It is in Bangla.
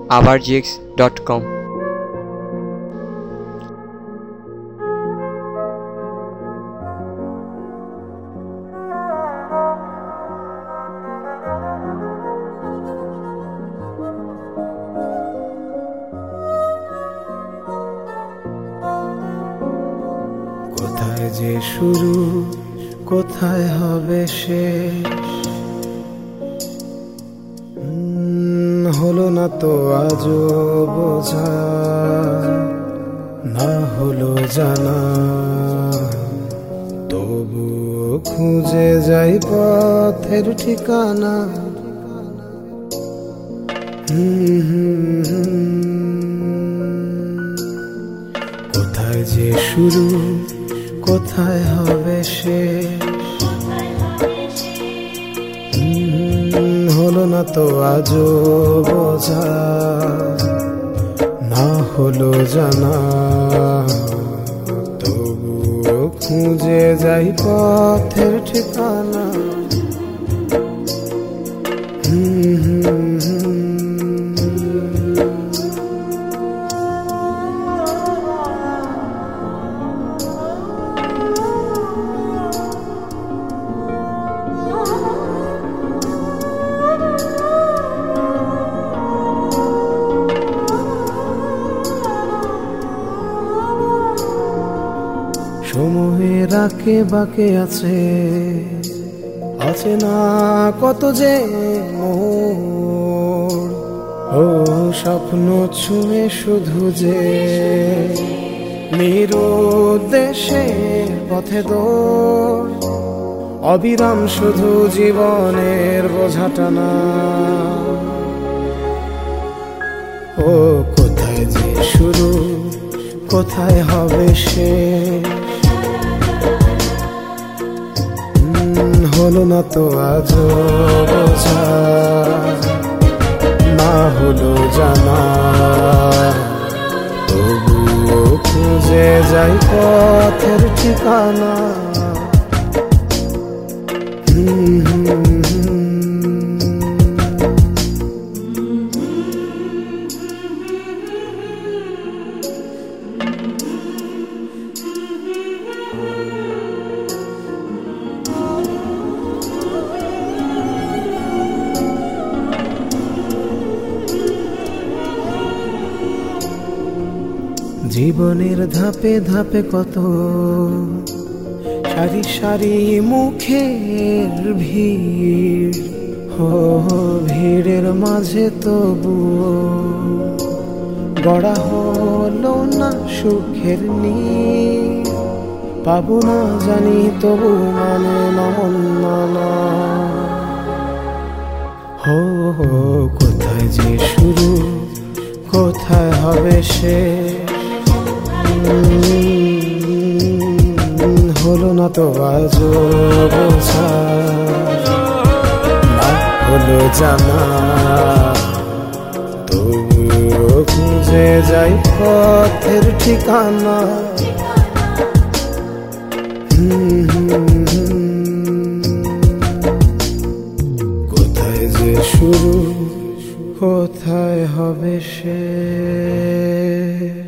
abargx.com। কোথায় যে শুরু, কোথায় হবে শেষ, হলো না তো আজও বোঝা, না হলো জানা, তবু খুঁজে যাই পথের ঠিকানা। কোথায় যে শুরু, কোথায় হবে শেষ, হলো না তো আজও বোঝা, না হলো জানা, তবুও খুঁজে যাই পথের ঠিকানা। সময়ের আঁকে বাঁকে আছে, আছে না কত যে মোড়, ও স্বপ্ন ছুঁয়ে শুধু যে নিরুদ্দেশে পথে দৌড়, অবিরাম শুধু জীবনের বোঝা টানা। ও কোথায় যে শুরু, কোথায় হবে শেষ, হলো না তো আজও বোঝা, না হলো জানা, তবুও খুঁজে যাই পথের ঠিকানা। জীবনের ধাপে ধাপে কত সারি সারি মুখের ভিড়, ভিড়ের মাঝে তবুও গড়া হলো না সুখের নীড়, পাবো না জানি তবু মানে নমনা। কোথায় যে শুরু, কোথায় হবে শেষ, হলো না তো আজও বোঝা, না হলো জানা, তবুও খুঁজে যাই পথের ঠিকানা। কোথায় যে শুরু, কোথায় হবে শেষ।